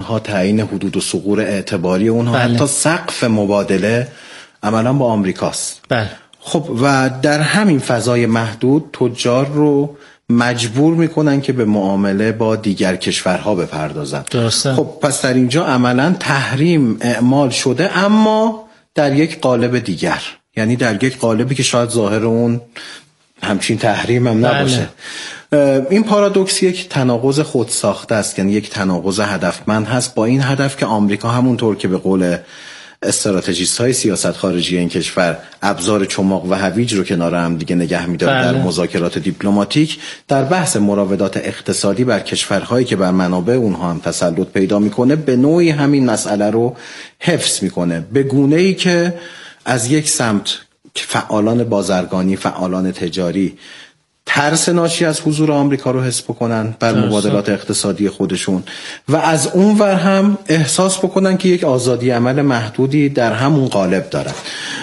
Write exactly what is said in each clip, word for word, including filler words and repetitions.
ها، تعیین حدود و ثغور اعتباری اونها، بله. حتی سقف مبادله عملا با آمریکاست. بله. خب و در همین فضای محدود تجار رو مجبور میکنن که به معامله با دیگر کشورها بپردازن. درسته. خب پس در اینجا عملا تحریم اعمال شده، اما در یک قالب دیگر، یعنی در یک قالبی که شاید ظاهر اون همچین تحریم هم نباشه. بله. این پارادوکس یک تناقض خود ساخته است، یعنی یک تناقض هدفمند هست با این هدف که آمریکا همونطور که به قول استراتژیست های سیاست خارجی این کشور ابزار چماق و هویج رو کنار هم دیگه نگه می‌داره در مذاکرات دیپلماتیک، در بحث مراودات اقتصادی بر کشورهایی که بر منابع اونها هم تسلط پیدا میکنه به نوعی همین مسئله رو حفظ میکنه، به گونه‌ای که از یک سمت فعالان بازرگانی، فعالان تجاری ترس ناشی از حضور آمریکا رو حس بکنن بر مبادلات اقتصادی خودشون و از اون ور هم احساس بکنن که یک آزادی عمل محدودی در همون قالب دارن.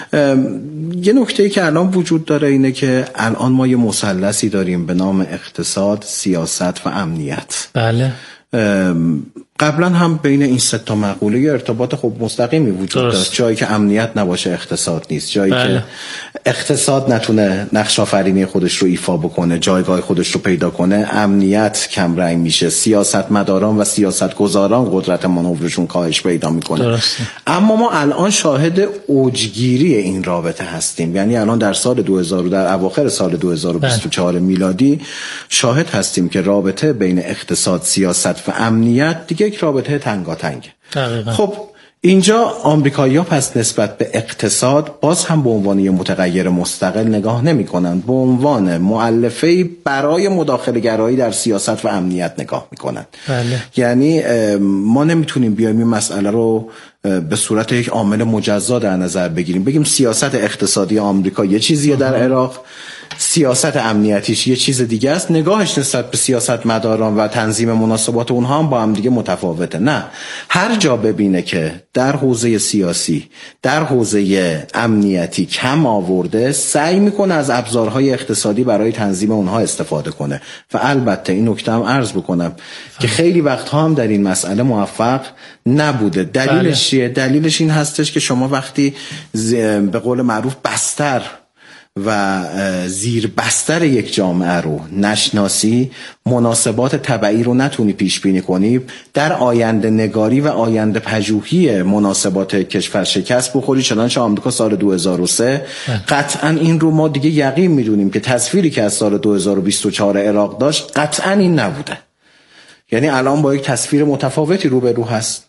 یه نکته‌ای که الان وجود داره اینه که الان ما یه مثلثی داریم به نام اقتصاد، سیاست و امنیت. بله. قبلا هم بین این سه تا مقوله ارتباط خب مستقیمی وجود داشت. جایی که امنیت نباشه اقتصاد نیست، جایی بله. که اقتصاد نتونه نقش آفرینی خودش رو ایفا بکنه، جایگاه خودش رو پیدا کنه، امنیت کم رنگ میشه، سیاستمداران و سیاستگزاران قدرت مانورشون کاهش پیدا میکنه. درسته. اما ما الان شاهد اوجگیری این رابطه هستیم، یعنی الان در سال دو هزار در اواخر سال دو هزار و بیست و چهار بله. میلادی شاهد هستیم که رابطه بین اقتصاد، سیاست و امنیت دیگه یک رابطه تنگاتنگه. خب اینجا آمریکایی‌ها پس نسبت به اقتصاد باز هم به عنوان یک متغیر مستقل نگاه نمی‌کنند، به عنوان مؤلفه‌ای برای مداخله گرایی در سیاست و امنیت نگاه می‌کنند. بله. یعنی ما نمیتونیم بیایم این مسئله رو به صورت یک عامل مجزا در نظر بگیریم، بگیم سیاست اقتصادی آمریکا یه چیزیه در عراق، سیاست امنیتیش یه چیز دیگه است، نگاهش نسبت به سیاست مداران و تنظیم مناسبات اونها هم با هم دیگه متفاوته. نه، هر جا ببینه که در حوزه سیاسی، در حوزه امنیتی کم آورده، سعی میکنه از ابزارهای اقتصادی برای تنظیم اونها استفاده کنه و البته این نکته هم عرض بکنم که خیلی وقتها هم در این مسئله موفق نبوده. دلیلش چیه؟ دلیلش این هستش که شما وقتی به قول معروف بستر و زیر بستر یک جامعه رو نشناسی، مناسبات تبعی رو نتونی پیش بینی کنی، در آینده نگاری و آینده پژوهی مناسبات کشور شکست بخوری. چنانچه آمریکا سال دو هزار و سه قطعا این رو ما دیگه یقین میدونیم که تصویری که از سال دو هزار و بیست و چهار عراق داشت قطعا این نبوده، یعنی الان با یک تصویر متفاوتی روبرو هست.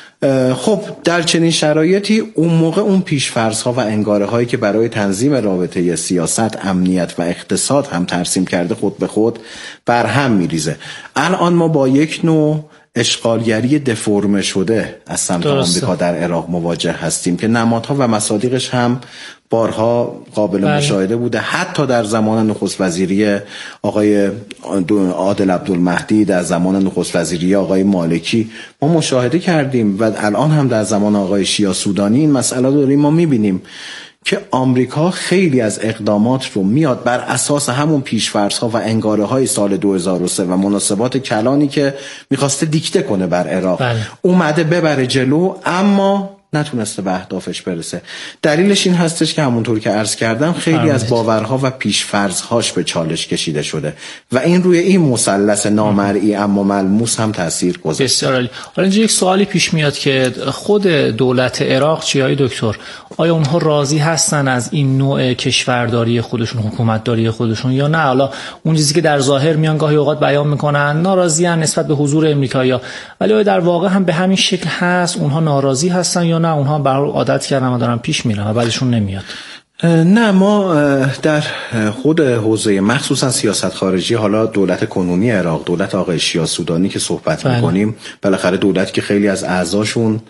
خب در چنین شرایطی اون موقع اون پیش‌فرض‌ها و انگاره‌هایی که برای تنظیم رابطه سیاست، امنیت و اقتصاد هم ترسیم کرده خود به خود بر هم میریزه. الان ما با یک نوع اشغالگری دفرمه شده از سمت آمریکا در عراق مواجه هستیم که نمادها و مصادیقش هم بارها قابل بله. مشاهده بوده، حتی در زمان نخست وزیری آقای عادل عبدالمهدی، در زمان نخست وزیری آقای مالکی ما مشاهده کردیم و الان هم در زمان آقای شیا سودانی این مسئله داریم. ما میبینیم که آمریکا خیلی از اقدامات رو میاد بر اساس همون پیش‌فرض‌ها و انگاره‌های سال دو هزار و سه و مناسبات کلانی که میخواسته دیکته کنه بر عراق بله. اومده ببره جلو، اما نتونسته به اهدافش برسه. دلیلش این هستش که همونطور که عرض کردم خیلی فرمید. از باورها و پیش‌فرض‌هاش به چالش کشیده شده و این روی این مثلث نامرئی اما ملموس هم تاثیر گذاشته. بسیار عالی. حالا اینجا یک سوالی پیش میاد که خود دولت عراق چی های دکتر، آیا اونها راضی هستن از این نوع کشورداری خودشون، حکومتداری خودشون، یا نه حالا اون چیزی که در ظاهر میان گاهی اوقات بیان میکنن ناراضیان نسبت به حضور امریکایی‌ها، ولی آیا در واقع هم به همین شکل هست؟ اونها ناراضی هستن یا نه اونها برای عادت کردن و دارن پیش میرن و بعدشون نمیاد؟ نه، ما در خود حوزه مخصوصا سیاست خارجی، حالا دولت کنونی عراق، دولت آقای شیا سودانی که صحبت بله. میکنیم، بالاخره دولت که خیلی از اعضاشون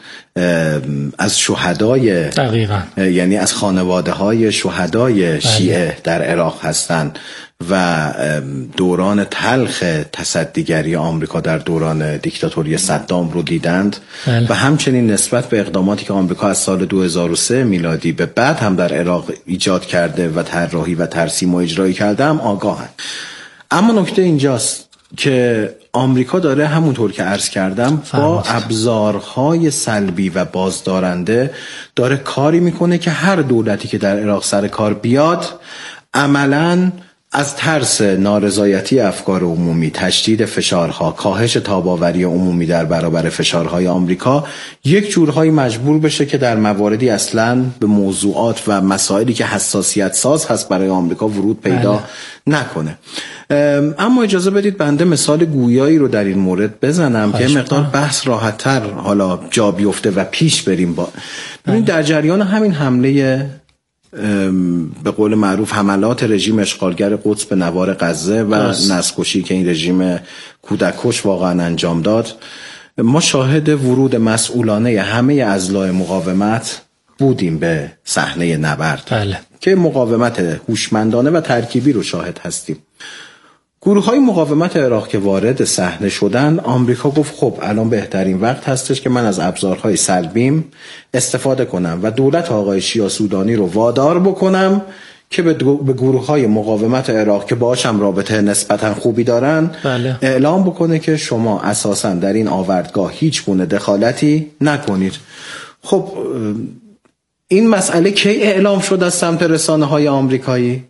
از شهدای دقیقاً یعنی از خانواده های شهدای بله. شیعه در عراق هستند و دوران تلخ تصدیگری آمریکا در دوران دیکتاتوری صدام رو دیدند بله. و همچنین نسبت به اقداماتی که آمریکا از سال دو هزار و سه میلادی به بعد هم در عراق ایجاد کرده و طراحی و ترسیم و اجرایی کرده هم آگاهند. اما نکته اینجاست که آمریکا داره همونطور که عرض کردم با ابزارهای سلبی و بازدارنده داره کاری میکنه که هر دولتی که در عراق سر کار بیاد عملاً از ترس نارضایتی افکار عمومی، تشدید فشارها، کاهش تاباوری عمومی در برابر فشارهای آمریکا یک جورهایی مجبور بشه که در مواردی اصلاً به موضوعات و مسائلی که حساسیت ساز هست برای آمریکا ورود پیدا بله. نکنه. اما اجازه بدید بنده مثال گویایی رو در این مورد بزنم که مقدار بحث راحت‌تر حالا جا بیفته و پیش بریم. با ببینید در جریان همین حمله به قول معروف حملات رژیم اشغالگر قدس به نوار غزه و نسل‌کشی که این رژیم کودککش واقعا انجام داد، ما شاهد ورود مسئولانه همه اضلاع مقاومت بودیم به صحنه نبرد بله. که مقاومت هوشمندانه و ترکیبی رو شاهد هستیم. گروه‌های مقاومت عراق که وارد صحنه شدن، آمریکا گفت خب الان بهترین وقت هستش که من از ابزارهای سلبیم استفاده کنم و دولت آقای شیا سودانی رو وادار بکنم که به, به گروه‌های مقاومت عراق که باهاشم رابطه نسبتاً خوبی دارن بله. اعلام بکنه که شما اساساً در این آوردگاه هیچ گونه دخالتی نکنید. خب این مسئله کی اعلام شد از سمت رسانه‌های آمریکایی؟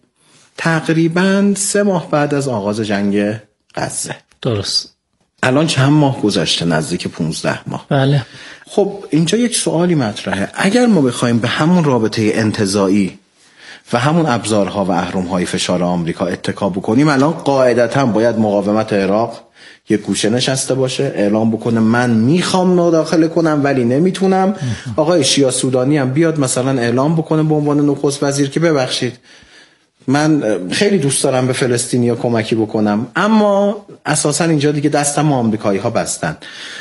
تقریباً سه ماه بعد از آغاز جنگ غزه. درست. الان چند ماه گذشته؟ نزدیک پونزده ماه. بله. خب اینجا یک سوالی مطرحه. اگر ما بخوایم به همون رابطه انتزاعی و همون ابزارها و اهرم‌های فشار آمریکا اتکا بکنیم، الان قاعدتاً باید مقاومت عراق یک گوشه نشسته باشه، اعلام بکنه من میخوام مداخله کنم ولی نمیتونم. آقای شیا سودانی هم بیاد مثلا اعلام بکنه به عنوان نخست وزیر که ببخشید من خیلی دوست دارم به فلسطینیا کمکی بکنم، اما اساسا اینجا دیگه دستم آمریکایی ها بستن.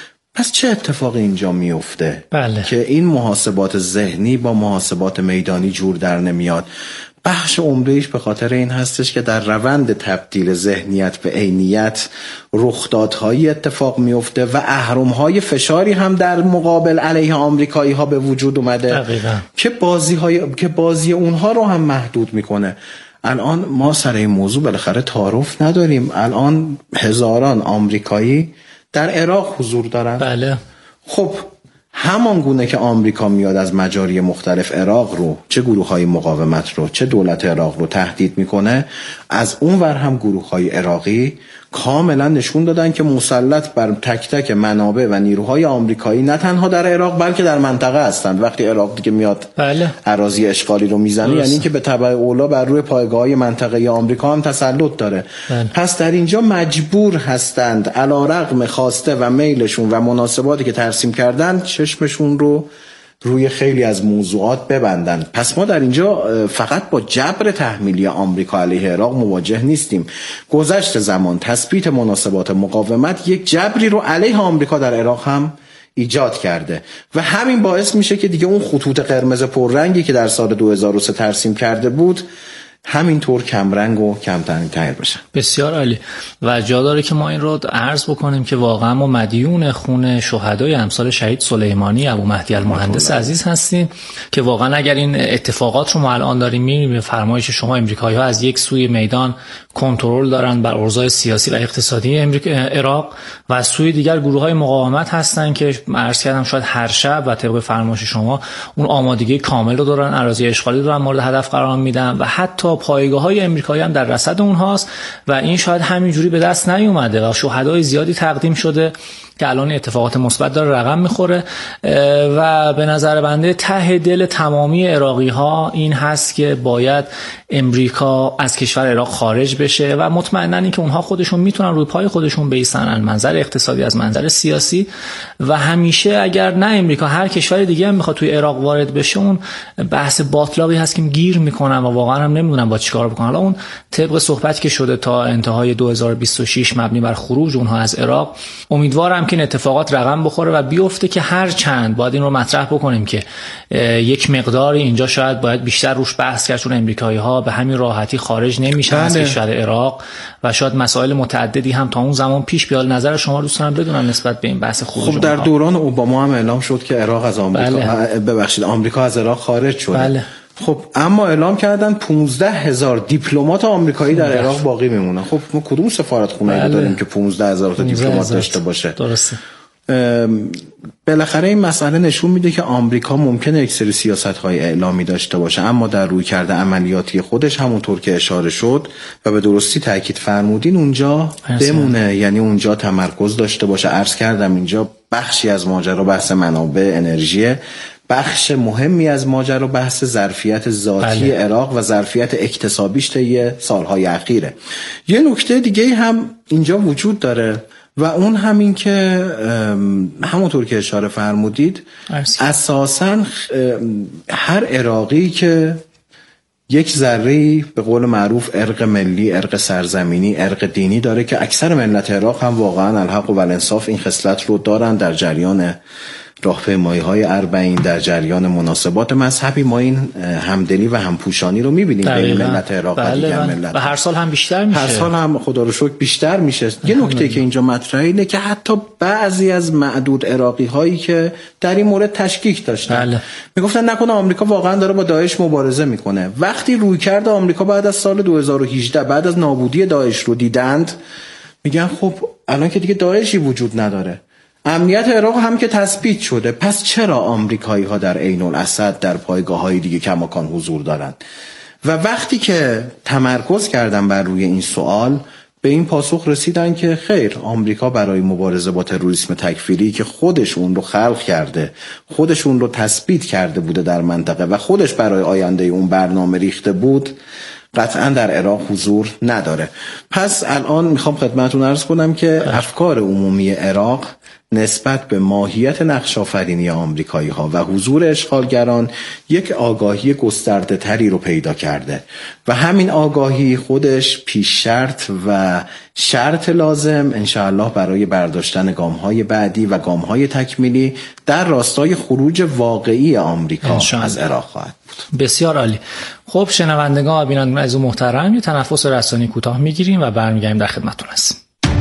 پس چه اتفاقی اینجا میفته؟ بله. که این محاسبات ذهنی با محاسبات میدانی جور در نمیاد. بخش عمده‌ایش به خاطر این هستش که در روند تبدیل ذهنیت به عینیت رخدادهایی اتفاق میفته و اهرم‌های فشاری هم در مقابل علیه آمریکایی ها به وجود اومده دقیقاً. که بازی های که بازی اونها رو هم محدود میکنه. الان ما سر این موضوع بالاخره تعارف نداریم. الان هزاران آمریکایی در عراق حضور دارن. بله. خب همان گونه که آمریکا میاد از مجاری مختلف عراق رو، چه گروه‌های مقاومت رو چه دولت عراق رو تهدید میکنه، از اون ور هم گروه‌های عراقی کاملا نشون دادن که مسلط بر تک تک منابع و نیروهای آمریکایی نه تنها در عراق بلکه در منطقه هستند. وقتی عراق دیگه میاد بله. اراضی اشغالی رو میزنه یعنی اینکه به تبع اولا بر روی پایگاه‌های منطقه‌ای آمریکا هم تسلط داره. بله. پس در اینجا مجبور هستند علیرغم خواسته و میلشون و مناسباتی که ترسیم کردن چشمشون رو روی خیلی از موضوعات ببندن. پس ما در اینجا فقط با جبر تحمیلی آمریکا علیه عراق مواجه نیستیم. گذشت زمان تثبیت مناسبات مقاومت یک جبری رو علیه آمریکا در عراق هم ایجاد کرده و همین باعث میشه که دیگه اون خطوط قرمز پررنگی که در سال دو هزار و سه ترسیم کرده بود همینطور کمرنگ و کمترین تغییر بشن. بسیار عالی. و جا داره که ما این رو عرض بکنیم که واقعا ما مدیون خون شهدای امثال شهید سلیمانی، ابو مهدی المهندس عزیز هستیم که واقعا اگر این اتفاقات رو ما الان داریم می‌بینیم به فرمایش شما امریکایی‌ها از یک سوی میدان کنترل دارن بر اوضاع سیاسی و اقتصادی امریکا عراق و از سوی دیگر گروه‌های مقاومت هستن که عرض کردم شاید هر شب و طبق فرمایش شما اون آمادگی کامل رو دارن، اراضی اشغالی رو دارن مورد هدف قرار میدن و حتی پایگاه‌های امریکایی هم در رصد اونهاست و این شاید همینجوری به دست نیومده و شهدای زیادی تقدیم شده که الان اتفاقات مثبت داره رقم میخوره و به نظر بنده ته دل تمامی عراقی‌ها این هست که باید امریکا از کشور عراق خارج بشه و مطمئنن این که اونها خودشون میتونن روی پای خودشون بایستن از منظر اقتصادی از منظر سیاسی و همیشه اگر نه امریکا هر کشور دیگه هم میخواد توی عراق وارد بشه اون بحث باطلاقی هست که گیر میکنن و واقعا هم نمیدونن با چیکار بکنن. حالا اون طبق صحبتی که شده تا انتهای دو هزار و بیست و شش مبنی بر خروج اونها از عراق، امیدوارم که این اتفاقات رقم بخوره و بیفته که هر چند باید این رو مطرح بکنیم که یک مقداری اینجا شاید باید بیشتر روش بحث کرد چون امریکایی‌ها به همین راحتی خارج نمیشن از کشور عراق و شاید مسائل متعددی هم تا اون زمان پیش بیاد. نظر شما دوست دارم بدونم نسبت به این بحث خروج. خب در دوران اوباما هم اعلام شد که عراق از آمریکا بله. ببخشید آمریکا از عراق خارج شده. بله. خب اما اعلام کردن پانزده هزار دیپلمات آمریکایی در عراق باقی میمونن. خب ما کدوم سفارتخونه بله. داریم که پانزده هزار تا دیپلمات داشته باشه؟ درسته. بالاخره این مسئله نشون میده که آمریکا ممکنه یک سری سیاست‌های اعلامی داشته باشه، اما در رویکرد عملیاتی خودش همونطور که اشاره شد و به درستی تاکید فرمودین اونجا بمونه، یعنی اونجا تمرکز داشته باشه. عرض کردم اینجا بخشی از ماجرا بحث منابع انرژی، بخش مهمی از ماجرا بحث ظرفیت ذاتی بله. عراق و ظرفیت اکتسابیش طی سالهای اخیره. یه نکته دیگه هم اینجا وجود داره و اون همین که همونطور که اشاره فرمودید اساساً هر عراقی که یک ذره‌ای به قول معروف ارق ملی، ارق سرزمینی، ارق دینی داره که اکثر ملت عراق هم واقعاً الحق و الانصاف این خصلت رو دارن. در جریان راهپیمایی‌های اربعین، در جریان مناسبات مذهبی ما این همدلی و همپوشانی رو می‌بینیم بین ملت عراق و دیگر ملت و هر سال هم بیشتر میشه. هر سال هم خدا رو شکر بیشتر میشه. یه نکته که اینجا مطرحه اینه که حتی بعضی از معدود عراقی‌هایی که در این مورد تشکیک داشتن بله. میگفتن نکنه آمریکا واقعا داره با داعش مبارزه میکنه. وقتی رویکرد آمریکا بعد از سال دو هزار و هجده بعد از نابودی داعش رو دیدند، میگن خب الان که دیگه داعشی وجود نداره، امنیت عراق هم که تثبیت شده، پس چرا آمریکایی ها در عین الاسد در پایگاه های دیگه کماکان حضور دارن؟ و وقتی که تمرکز کردن بر روی این سوال به این پاسخ رسیدن که خیر، آمریکا برای مبارزه با تروریسم تکفیری که خودش اون رو خلق کرده، خودش اون رو تثبیت کرده بوده در منطقه و خودش برای آینده اون برنامه ریخته بود، قطعا در عراق حضور نداره. پس الان میخوام خدمتتون عرض کنم که افکار عمومی عراق نسبت به ماهیت نقش آفرینی آمریکایی ها و حضور اشغالگران یک آگاهی گسترده تری رو پیدا کرده و همین آگاهی خودش پیش شرط و شرط لازم انشاءالله برای برداشتن گام های بعدی و گام های تکمیلی در راستای خروج واقعی آمریکا از عراق خواهد بود. بسیار عالی. خب شنوندگان و بینندگان عزیز و محترم، یه تنفس رسانی کوتاه میگیریم و برمیگردیم در خدمتتون هستیم.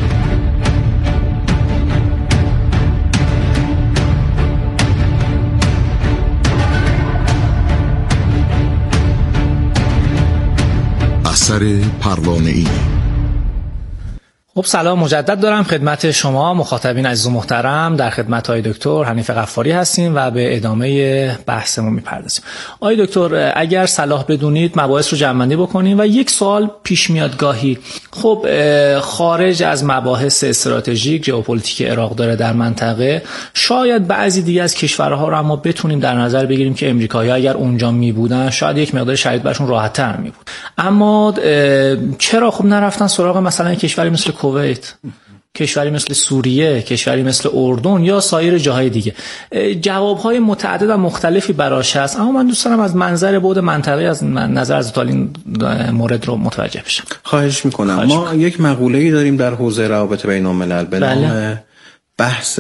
اثر پروانه‌ای. خب سلام مجدد دارم خدمت شما مخاطبین عزیز و محترم. در خدمت آقای دکتر حنیف غفاری هستیم و به ادامه بحثمون میپردازیم. آقای دکتر اگر صلاح بدونید مباحث رو جمع‌بندی بکنیم و یک سوال پیش میاد گاهی، خب خارج از مباحث استراتژیک ژئوپلیتیک عراق داره در منطقه، شاید بعضی دیگه از کشورها رو اما بتونیم در نظر بگیریم که امریکایی‌ها اگر اونجا میبودن شاید یک مقدار شرایط براشون راحت‌تر میبود، اما چرا خب نرفتن سراغ مثلا کشوری مثل کویت، کشوری مثل سوریه، کشوری مثل اردن یا سایر جاهای دیگه؟ جوابهای متعدد و مختلفی براش هست، اما من دوست دارم از منظر بعد منطقه‌ای از نظر از این مورد رو متوجه بشم. خواهش میکنم. خواهش ما میکنم. یک مقوله‌ای داریم در حوزه روابط بین الملل به نام بله. بحث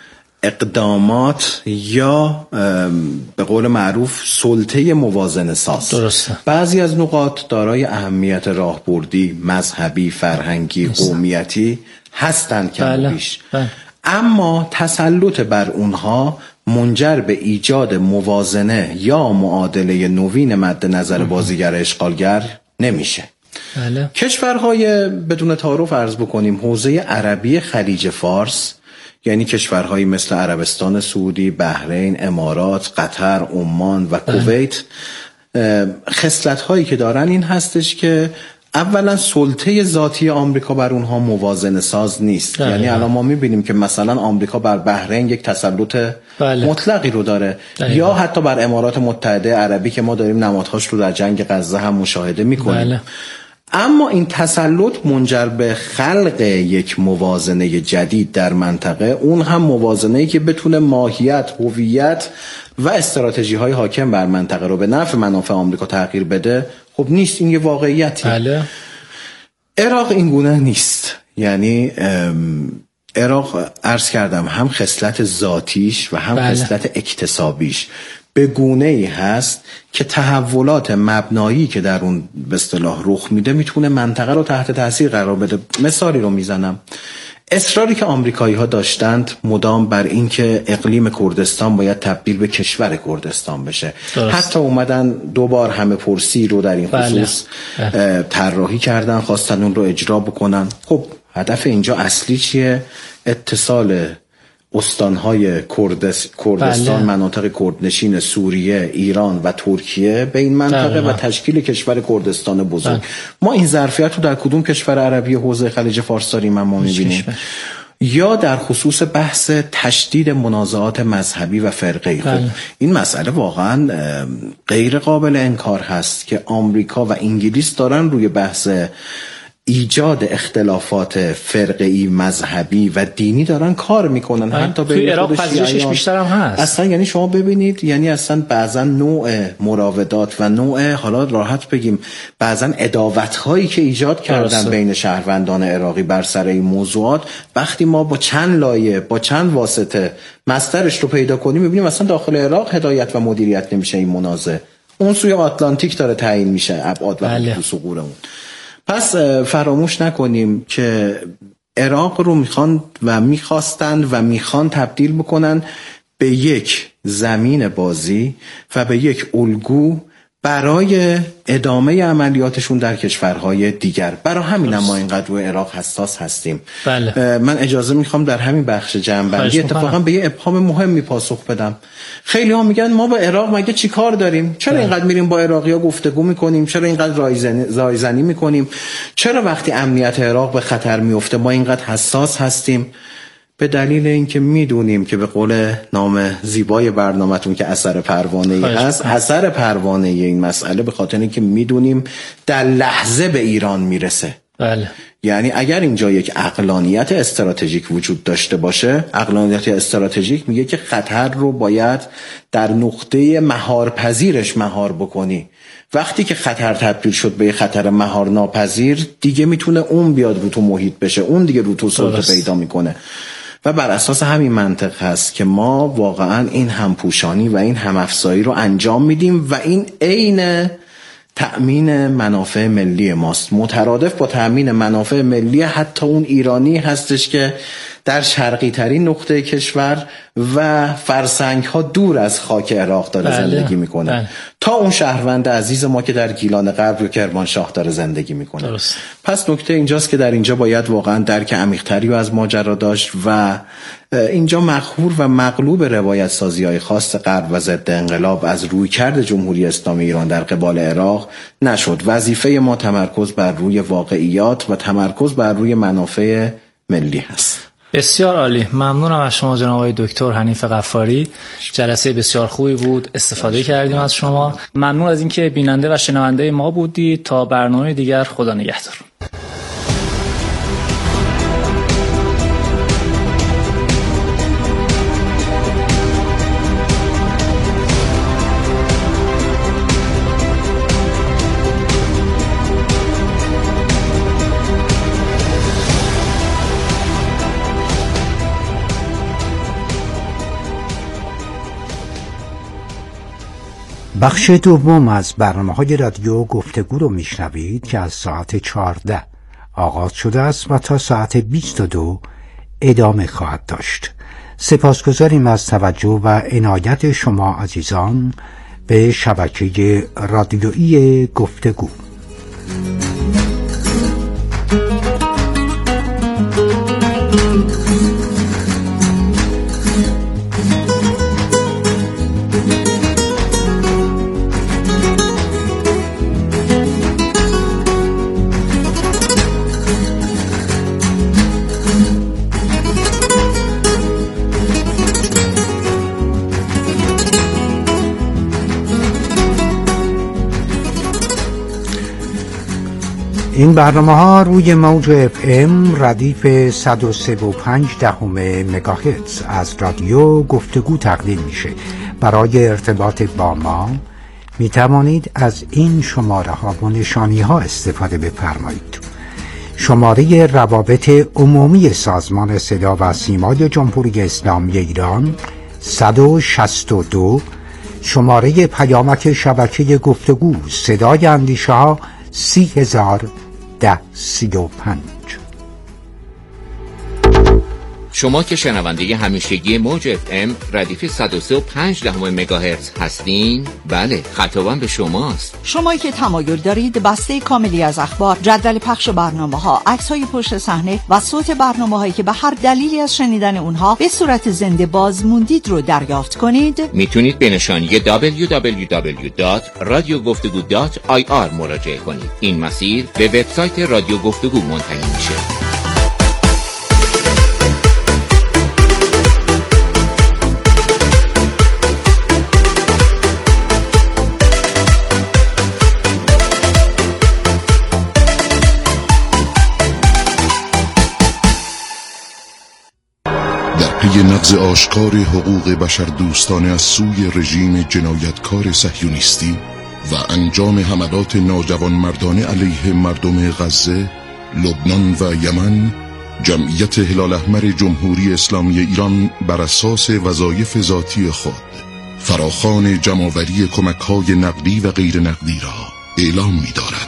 اقدامات یا به قول معروف سلطه موازنه ساز. درسته. بعضی از نقاط دارای اهمیت راهبردی، مذهبی، فرهنگی، قومیتی هستند کم و بیش، اما تسلط بر اونها منجر به ایجاد موازنه یا معادله نوین مد نظر بازیگر اشغالگر نمیشه. بله. کشورهای بدون تعارف عرض بکنیم حوزه عربی خلیج فارس، یعنی کشورهایی مثل عربستان سعودی، بحرین، امارات، قطر، عمان و کویت، خصلت‌هایی که دارن این هستش که اولا سلطه ذاتی آمریکا بر اونها موازنه ساز نیست. بله. یعنی الان ما میبینیم که مثلا آمریکا بر بحرین یک تسلط بله. مطلقی رو داره. بله. یا حتی بر امارات متحده عربی که ما داریم نمادهاش رو در جنگ غزه هم مشاهده میکنیم. بله. اما این تسلط منجر به خلق یک موازنه جدید در منطقه، اون هم موازنه‌ای که بتونه ماهیت، هویت و استراتژی‌های حاکم بر منطقه رو به نفع منافع آمریکا تغییر بده، خب نیست. این یه واقعیتی. بله. عراق این گونه نیست. یعنی عراق عرض کردم هم خصلت ذاتیش و هم بله. خصلت اکتسابیش به گونه‌ای هست که تحولات مبنایی که در اون به اصطلاح رخ میده میتونه منطقه رو تحت تاثیر قرار بده. مثالی رو میزنم. اصراری که آمریکایی ها داشتند مدام بر این که اقلیم کردستان باید تبدیل به کشور کردستان بشه. درست. حتی اومدن دو بار همه پرسی رو در این خصوص بله. طراحی کردن، خواستن اون رو اجرا بکنن. خب هدف اینجا اصلی چیه؟ اتصال استانهای کردس... کردستان بله. مناطق کردنشین سوریه، ایران و ترکیه به این منطقه بله. و تشکیل کشور کردستان بزرگ. بله. ما این ظرفیت رو در کدوم کشور عربی حوزه خلیج فارس داریم؟ ما می‌بینیم یا در خصوص بحث تشدید منازعات مذهبی و فرقه‌ای. خب این مسئله واقعا غیر قابل انکار هست که آمریکا و انگلیس دارن روی بحث ایجاد اختلافات فرقه‌ای، مذهبی و دینی دارن کار میکنن. حتی توی عراق پذیرشش بیشتر هم هست اصلا. یعنی شما ببینید، یعنی اصلا بعضا نوع مراودات و نوع، حالا راحت بگیم بعضا عداوت هایی که ایجاد کردن درسته. بین شهروندان عراقی بر سر این موضوعات، وقتی ما با چند لایه با چند واسطه مصدرش رو پیدا کنیم میبینیم اصلا داخل عراق هدایت و مدیریت نمیشه این منازعه، اون سوی آتلانتیک داره تعیین میشه ابعاد و حدود ثغور اون. پس فراموش نکنیم که عراق رو میخوان و میخواستند و میخوان تبدیل بکنن به یک زمین بازی و به یک الگو برای ادامه عملیاتشون در کشورهای دیگر. برای همین ما اینقدر روی عراق حساس هستیم. بله. من اجازه میخوام در همین بخش جنبندی اتفاقا به یه ابهام مهمی پاسخ بدم. خیلی ها میگن ما با عراق مگه چی کار داریم؟ چرا بله. اینقدر میریم با عراقی ها گفتگو میکنیم؟ چرا اینقدر رایزنی, رایزنی میکنیم؟ چرا وقتی امنیت عراق به خطر میفته ما اینقدر حساس هستیم؟ به دلیل اینکه میدونیم که به قول نام زیبای برنامه‌تون که اثر پروانه‌ای هست، اثر پروانه‌ای این مسئله به خاطر اینکه میدونیم در لحظه به ایران میرسه. بله. یعنی اگر اینجا یک عقلانیت استراتژیک وجود داشته باشه، عقلانیت استراتژیک میگه که خطر رو باید در نقطه مهارپذیرش مهار بکنی. وقتی که خطر تبدیل شد به خطر مهار ناپذیر، دیگه میتونه اون بیاد رو تو محیط بشه، اون دیگه رو تو سلطه پیدا میکنه. و بر اساس همین منطق هست که ما واقعا این همپوشانی و این همافزایی رو انجام میدیم و این عین تأمین منافع ملی ماست، مترادف با تأمین منافع ملی حتی اون ایرانی هستش که در شرقی ترین نقطه کشور و فرسنگ ها دور از خاک عراق داره بله. زندگی میکنه بله. تا اون شهروند عزیز ما که در گیلان غرب و کرمانشاه داره زندگی میکنه. درست. پس نکته اینجاست که در اینجا باید واقعا درک عمیق‌تری و از ماجرا داشت و اینجا مقهور و مغلوب روایت سازی های خاص غرب و ضد انقلاب از رویکرد جمهوری اسلامی ایران در قبال عراق نشد. وظیفه ما تمرکز بر روی واقعیات و تمرکز بر روی منافع ملی هست. بسیار عالی. ممنونم از شما جناب آقای دکتر حنیف غفاری. جلسه بسیار خوبی بود، استفاده کردیم از شما. ممنون از اینکه بیننده و شنونده ما بودید. تا برنامه دیگر، خدا نگهدار. بخش دوم از برنامه‌های رادیو گفتگو رو میشنوید که از ساعت چهارده آغاز شده است و تا ساعت بیست و دو ادامه خواهد داشت. سپاسگزاریم از توجه و عنایت شما عزیزان به شبکه رادیویی گفتگو. این برنامه ها روی موج اف ام ردیف صد و سه و پنج دهم مگاهرتز از رادیو گفتگو تقدیم میشه. برای ارتباط با ما می توانید از این شماره ها و نشانی ها استفاده بفرمایید. شماره روابط عمومی سازمان صدا و سیمای جمهوری اسلامی ایران صد و شصت و دو، شماره پیامک شبکه گفتگو صدای اندیشه ها سی هزار ده سی و پنج. شما که شنونده همیشگی موج اف ام ردیف صد و سه و پنج دهم مگاهرتز هستین، بله خطابم به شماست. شمایی که تمایل دارید بسته کاملی از اخبار، جدول پخش برنامه‌ها، عکس‌های پشت صحنه و صوت برنامه‌هایی که به هر دلیلی از شنیدن اونها به صورت زنده باز موندید رو دریافت کنید، میتونید به نشانی دبلیو دبلیو دبلیو دات رادیو گفتگو دات آی آر مراجعه کنید. این مسیر به وبسایت رادیو گفتگو منتهی میشه. پی نقض آشکار حقوق بشر دوستانه از سوی رژیم جنایتکار صهیونیستی و انجام حملات ناجوانمردانه علیه مردم غزه، لبنان و یمن، جمعیت هلال احمر جمهوری اسلامی ایران بر اساس وظایف ذاتی خود فراخوان جمع‌آوری کمک‌های نقدی و غیر نقدی را اعلام می‌دارد.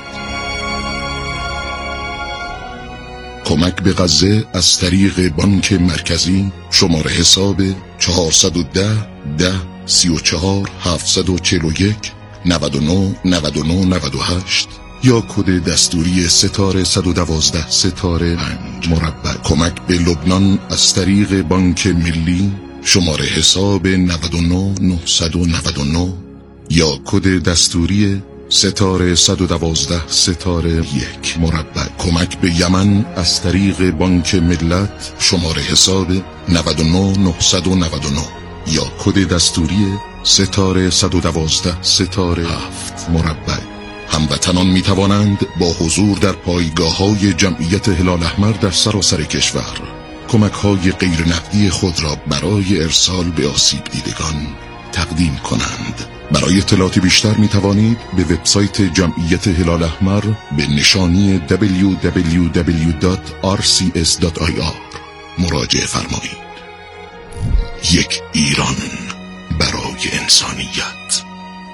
کمک به غزه از طریق بانک مرکزی شماره حساب چهارصد و ده ده سی و چهار هفتصد و چهل و یک نود و نه نود و نه نود و هشت یا کد دستوری ستاره صد و دوازده ستاره پنج مربع. کمک به لبنان از طریق بانک ملی شماره حساب نود و نه نهصد و نود و نه یا کد دستوری ستاره صد و دوازده ستاره یک مربع. کمک به یمن از طریق بانک ملت شماره حساب نود و نه نهصد و نود و نه یا کد دستوری ستاره صد و دوازده ستاره هفت مربع. هموطنان می توانند با حضور در پایگاه های جمعیت هلال احمر در سراسر کشور کمک های غیر نقدی خود را برای ارسال به آسیب دیدگان تقدیم کنند. برای اطلاعات بیشتر می توانید به وبسایت جمعیت هلال احمر به نشانی دبلیو دبلیو دبلیو دات آر سی اس دات آی آر مراجعه فرمایید. یک ایران برای انسانیت.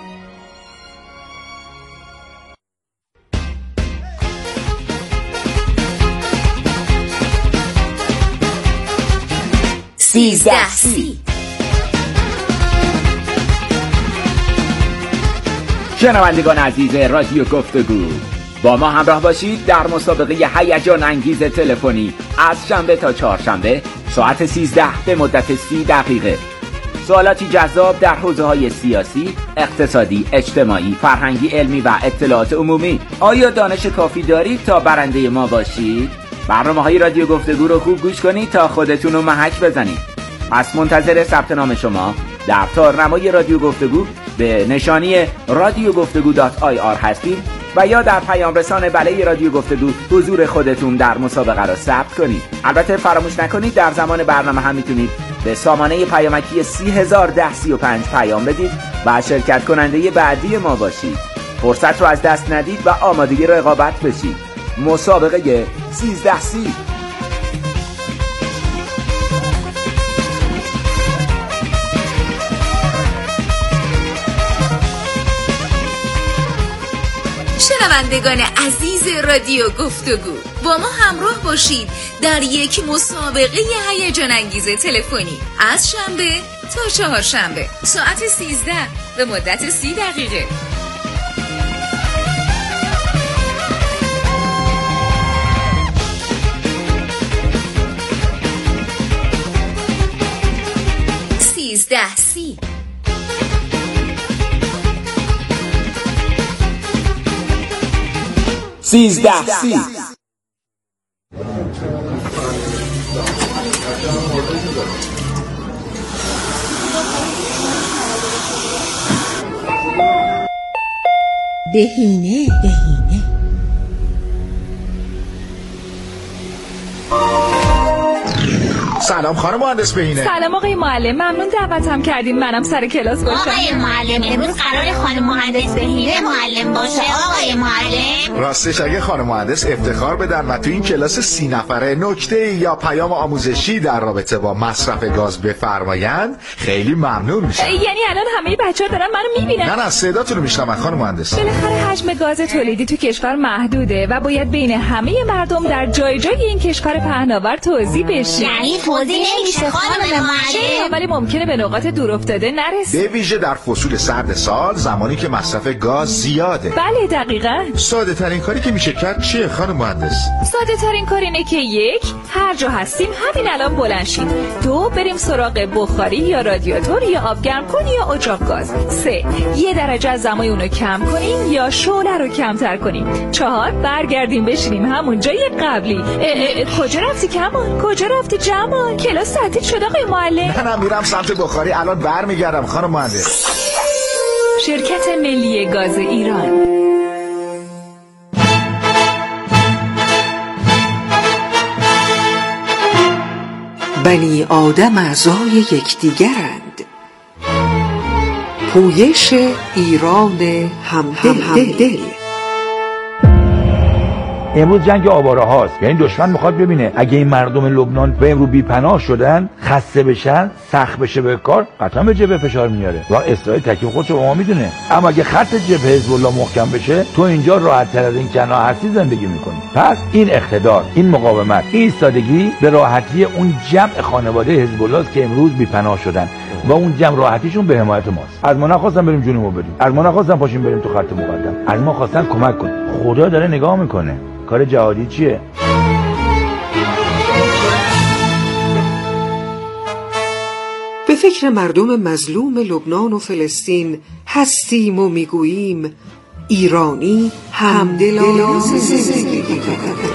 سیزده سی شنوندگان عزیز رادیو گفتگو، با ما همراه باشید در مسابقه هیجان انگیز تلفنی از شنبه تا چهارشنبه ساعت سیزده به مدت سی دقیقه. سوالاتی جذاب در حوزه‌های سیاسی، اقتصادی، اجتماعی، فرهنگی، علمی و اطلاعات عمومی. آیا دانش کافی دارید تا برنده ما باشید؟ برنامه‌های رادیو گفتگو رو خوب گوش کنید تا خودتون رو محک بزنید. پس منتظر ثبت نام شما در تارنمای رادیو گفتگو به نشانی رادیو گفتگو دات آی آر هستید و یا در پیام رسان بله رادیو گفتگو حضور خودتون در مسابقه را ثبت کنید. البته فراموش نکنید در زمان برنامه هم میتونید به سامانه پیامکی سی هزار و ده سی و پنج پیام بدید و شرکت کننده بعدی ما باشید. فرصت رو از دست ندید و آمادگی رقابت بشید. مسابقه سیزده سی. شنوندگان عزیز رادیو گفتگو، با ما همراه باشید در یک مسابقه هیجان انگیز تلفنی از شنبه تا چهارشنبه ساعت سیزده به مدت سی دقیقه. سیزده سی. سیزده سی. بهینه بهینه سلام خانم مهندس بهینه. سلام آقای معلم، ممنون دعوتم کردین منم سر کلاس باشم. آقای معلم امروز قرار خانم مهندس بهینه معلم باشه. آقای معلم راستش اگه خانم مهندس افتخار بدن و تو این کلاس سی نفره نکته یا پیام آموزشی در رابطه با مصرف گاز بفرمایند خیلی ممنون میشم. یعنی الان همه بچه‌ها دارن منو میبینن؟ نه نه صداتون رو میشنون خانم مهندس. بالاخره حجم گاز تولیدی تو کشور محدوده و باید بین همه مردم در جای جای این کشور پهناور توزیع بشه. یعنی تو توضیح نمیشه خانم معلم؟ ولی ممکنه به نقاط دور افتاده نرسه، به ویژه در فصول سرد سال، زمانی که مصرف گاز زیاده. بله دقیقاً. ساده ترین کاری که میشه کرد چیه خانم مهندس؟ ساده ترین کار اینه که یک، هر جا هستیم همین الان بلند شیم. دو، بریم سراغ بخاری یا رادیاتور یا آب گرم کنی یا اجاق گاز. سه، یه درجه از دمای اونو کم کنیم یا شعله رو کمتر کنیم. چهار، برگردیم بشینیم همون جای قبلی. اه اه اه کجا رفتی کمان؟ کجا رفتی جمال؟ کلاس تعطیل شد آقای معلم؟ نه نه میرم سمت بخاری، الان برمیگردم خانم مهندس. شرکت ملی گاز ایران. بنی آدم اعضای یکدیگرند. پویش ایران همدل. امروز جنگ آواره هاست، یعنی دشمن میخواد ببینه اگه این مردم لبنان به امروز بی پناه شدن، خسته بشن، سخت بشه به کار، قطعا به جبهه فشار میاره و اسرائیل تکلیف خودش رو ما میدونه. اما اگه خط جبهه حزب الله محکم بشه، تو اینجا راحت تر از این کنا هستی زندگی میکنی. پس این اقتدار، این مقاومت، این ایستادگی به راحتی اون جمع خانواده حزب الله است که امروز بی پناه شدن و اون جمع راحتیشون به حمایت ماست. از ما نخواستن بریم جونمو بدیم، از ما نخواستن پاشیم بریم تو خط مقدم، از ما خواستن کمک کنیم. خدا داره نگاه میکنه. کار جهادی چیه؟ به فکر مردم مظلوم لبنان و فلسطین هستیم و میگوییم ایرانی همدلانه زندگی کند.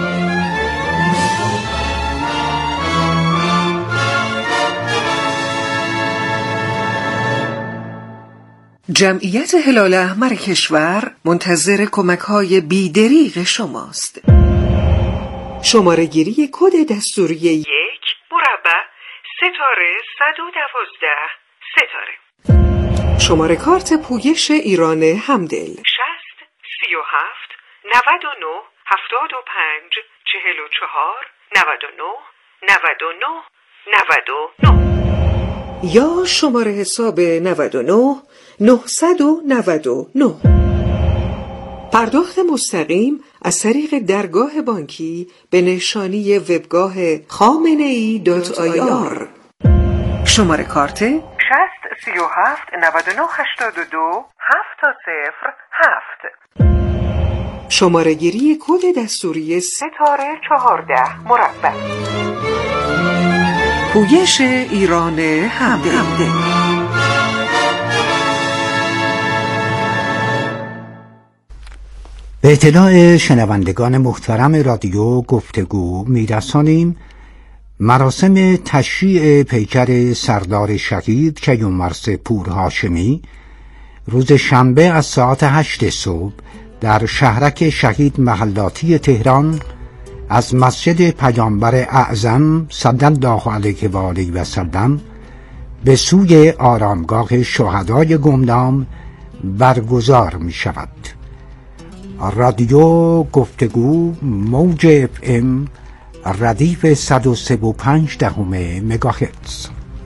جمعیت هلال احمر کشور منتظر کمک‌های بی‌دریغ شماست. شماره گیری کد دستوری یک مربع ستاره صد و دوازده ستاره. شماره کارت پویش ایران همدل شصت سی و هفت نود و نه هفتاد و پنج چهل و چهار نود و نه نود و نه نود و نه یا شماره حساب نود و نه نهصد و نود و نه. پرداخت مستقیم از طریق درگاه بانکی به نشانی وبگاه خامنه‌ای دات آی آر. شماره کارت شصت سی و هفت نود و نه هشتاد و دو هفت صفر هفت. شماره گیری کد دستوری ستاره چهارده مربع. پویش ایران همدل. به اطلاع شنوندگان محترم رادیو گفتگو میرسانیم مراسم تشییع پیکر سردار شهید کیومرث پورهاشمی روز شنبه از ساعت هشت صبح در شهرک شهید محلاتی تهران از مسجد پیامبر اعظم صلی الله علیه و آله و سلم به سوی آرامگاه شهدای گمنام برگزار می شود. رادیو گفتگو موج اف ام ردیف صد و سه و پنج دهم مگاهرتز.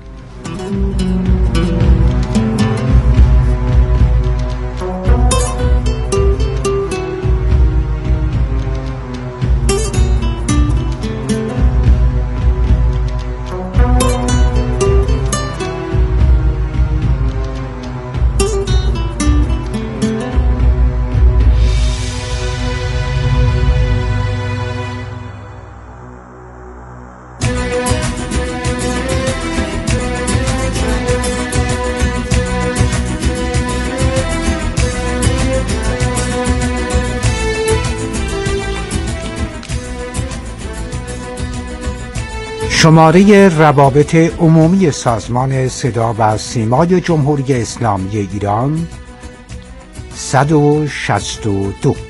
شماره روابط عمومی سازمان صدا و سیمای جمهوری اسلامی ایران صد و شصت و دو.